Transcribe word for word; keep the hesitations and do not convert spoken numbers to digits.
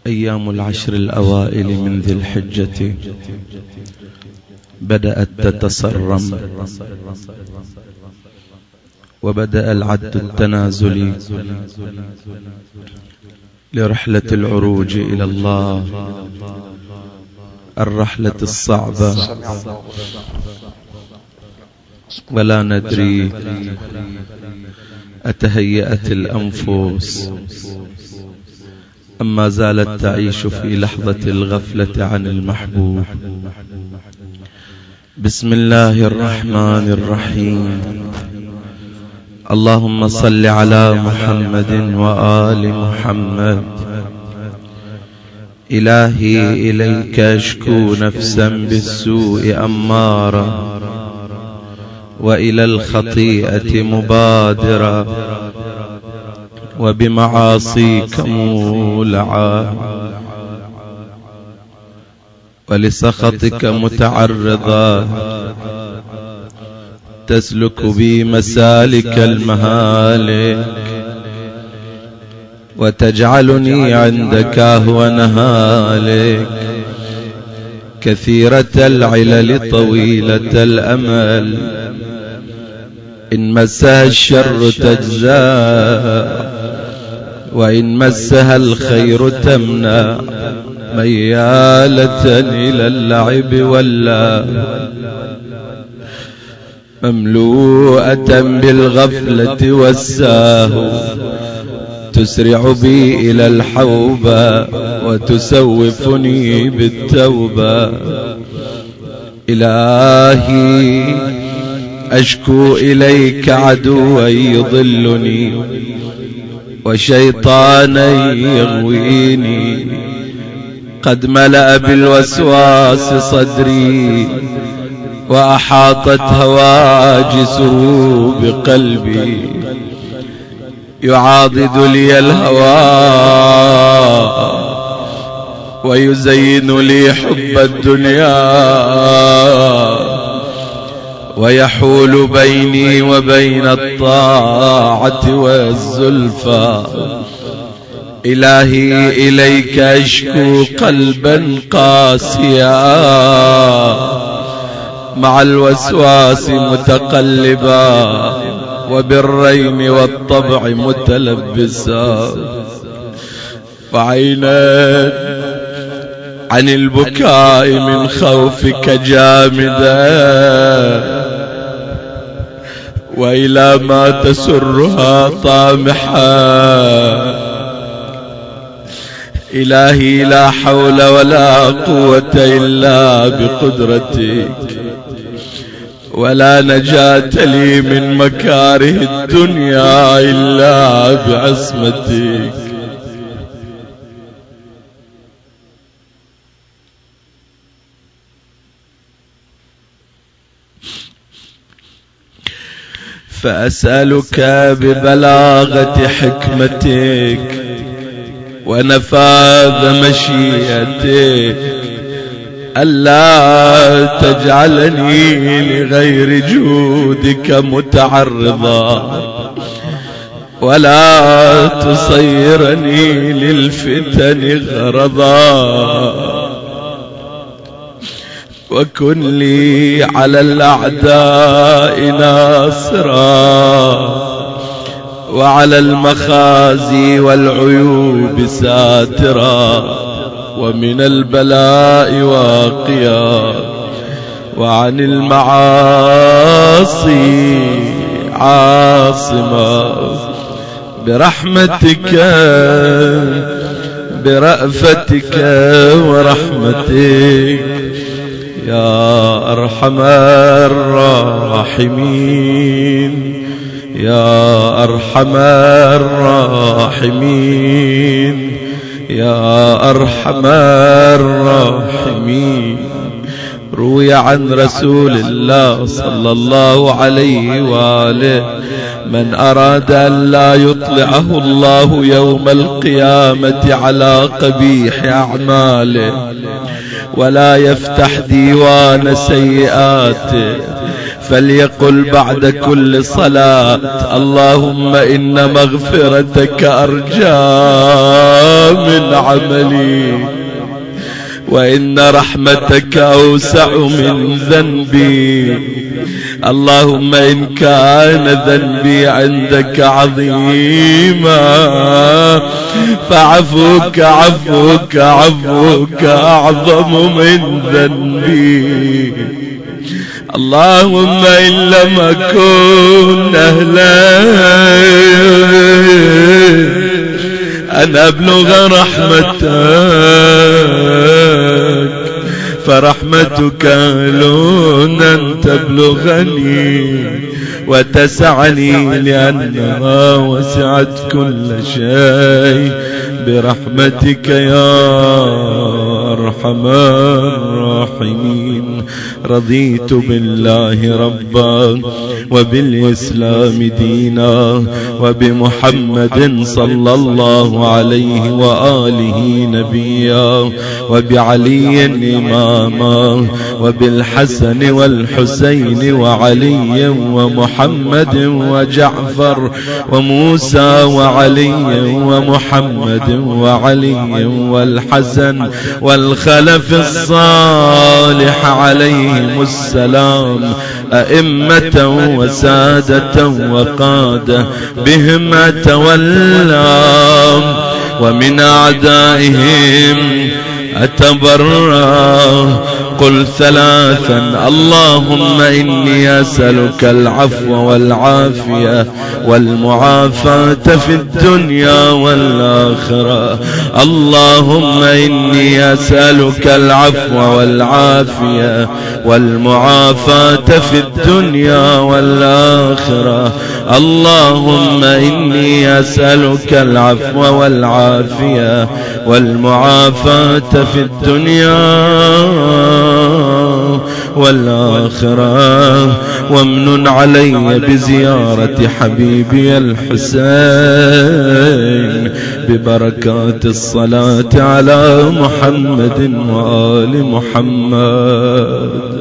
أيام العشر الأوائل من ذي الحجة بدأت تتصرم، وبدأ العد التنازلي لرحلة العروج إلى الله، الرحلة الصعبة، ولا ندري أتهيأت الأنفس أما زالت تعيش في لحظة الغفلة عن المحبوب. بسم الله الرحمن الرحيم. اللهم صل على محمد وآل محمد. إلهي إليك أشكو نفسا بالسوء أمارة، وإلى الخطيئة مبادرة، وبمعاصيك مولعا، ولسخطك متعرضا، تسلك بي مسالك المهالك، وتجعلني عندك أهون هالك، كثيرة العلل طويلة الأمل، إن مسها الشر تجزى، وإن مسها الخير تمنع، ميالة إلى اللعب واللهو، مملوءة بالغفلة والسهو، تسرع بي إلى الحوبة وتسوفني بالتوبة. إلهي أشكو إليك عدوا يضلني، وشيطانا يغويني، قد ملأ بالوسواس صدري، وأحاطت هواجسه بقلبي، يعاضد لي الهوى ويزين لي حب الدنيا، ويحول بيني وبين الطاعة والزلفى. إلهي إليك أشكو قلبا قاسيا، مع الوسواس متقلبا، وبالرين والطبع متلبسا، وعينا عن البكاء من خوفك جامدا، وإلى ما تسرها طامحا. إلهي لا حول ولا قوة إلا بقدرتك، ولا نجاة لي من مكاره الدنيا إلا بعصمتك. فأسألك ببلاغة حكمتك ونفاذ مشيئتك ألا تجعلني لغير جودك متعرضا، ولا تصيرني للفتن غرضا، وكن لي على الأعداء ناصرا، وعلى المخازي والعيوب ساترا، ومن البلاء واقيا، وعن المعاصي عاصما، برحمتك برأفتك ورحمتك يا أرحم الراحمين، يا أرحم الراحمين، يا أرحم الراحمين. روي عن رسول الله صلى الله عليه وآله: من أراد أن لا يطلعه الله يوم القيامة على قبيح أعماله، ولا يفتح ديوان سيئاته، فليقل بعد كل صلاة: اللهم إن مغفرتك أرجى من عملي، وإن رحمتك أوسع من ذنبي. اللهم إن كان ذنبي عندك عظيما فعفوك عفوك عفوك أعظم من ذنبي. اللهم إن لم أكن أهلا أن أبلغ رحمتك فرحمتك لون أن تبلغني وتسعني، لأنها وسعت كل شيء برحمتك يا أرحم الراحمين. رضيت بالله ربا وبالإسلام دينا وبمحمد صلى الله عليه وآله نبيا وبعلي إماما وبالحسن والحسين وعلي ومحمد وجعفر وموسى وعلي ومحمد وعلي والحسن والخلف الصالح عليهم السلام، أئمة وسادة وقادة بهم أتولى، ومن أعدائهم أتبرأ. قل ثلاثا: اللهم إني أسألك العفو والعافية والمعافاة في الدنيا والآخرة. اللهم إني أسألك العفو والعافية والمعافاة في الدنيا والآخرة. اللهم إني أسألك العفو والعافية والمعافاة في الدنيا والآخرة. وامنن علي بزيارة حبيبي الحسين ببركات الصلاة على محمد وآل محمد.